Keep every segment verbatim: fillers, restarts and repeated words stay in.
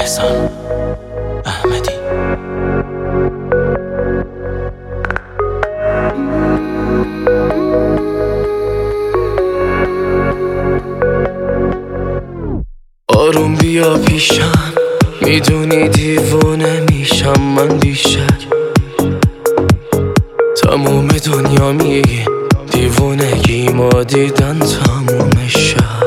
احسان احمدی. آروم بیا پیشم، میدونی دیوونه میشم من بیشک. تموم دنیا میگه دیوونگی ما دیدن تموم شهر.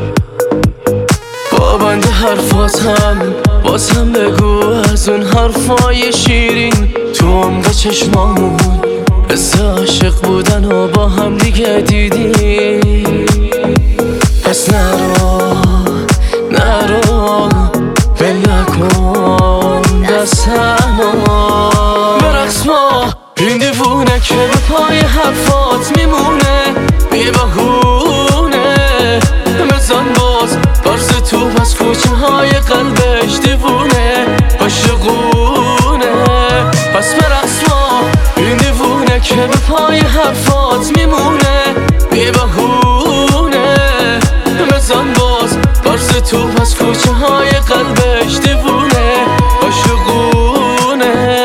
با بند حرفاتم بازم بگو از اون حرفای شیرین تو عمق چشمامون حس عاشق بودن و با هم دیگه دیدی. پس نرو نرو ول نکن دستمو، برقص ما این دیوونه که به پای حرفات میمونه. بی بهونه بزن باز برز تو از کوچه های قلبش دیوونه عاشقونه. پس برقص ما این دیوونه که به پای حرفات میمونه. بی بهونه بزن باز برز تو از کوچه های قلبش دیوونه عاشقونه.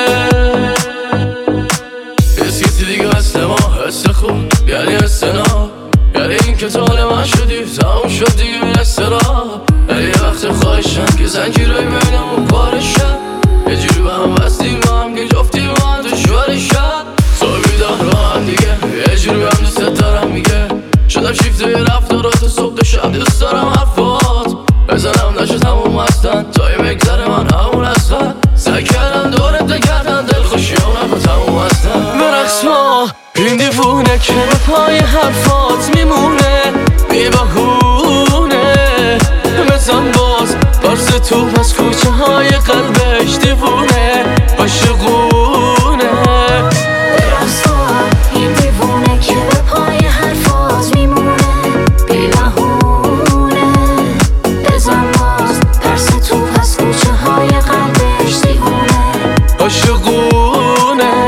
اسکیتی دیگه هست ما حس خوب یعنی حس ناب، یعنی این که طال من شدی تمام شد دیگه این استراب. ولی یه وقت خواهشم که زنجیرهای بینمون پاره شد، یه جوری به هم بستیم با هم که جفتی با هم دشوار شد. صبح بیدار با هم دیگه یه جوری هم دوست دارم میگه. شدم شیفته رفتارات صبح تا شب دوست دارم حرفات بزنم نشد همون مستن تا یه مگذره من همون اصلا. سعی کردم دورت نگردن دل خوشی اونم با تموم هستن. برقص ما این دیوونه که به پای حرفات میمونه. بی بهونه بزن باز برز تو از کوچه های قلبش دیوونه عاشقونه. برقص ما این دیوونه که به پای حرفات میمونه. بی بهونه بزن باز برز تو از کوچه های قلبش دیوونه عاشقونه.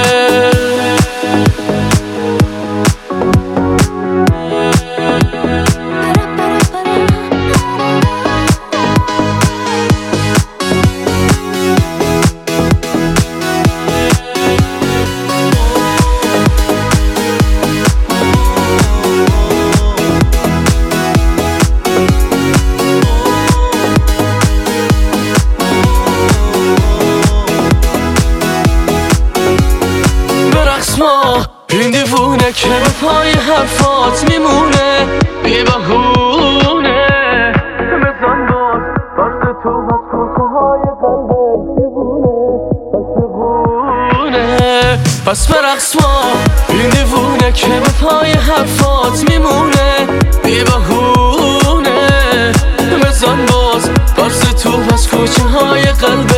ما این دیوونه که به پای حرفات میمونه. بی بهونه بزن باز برز تو از کوچه های قلبش دیوونه عاشقونه. پس برقص ما این دیوونه که به پای حرفات میمونه. بی بهونه بزن باز برز تو از کوچه های قلبش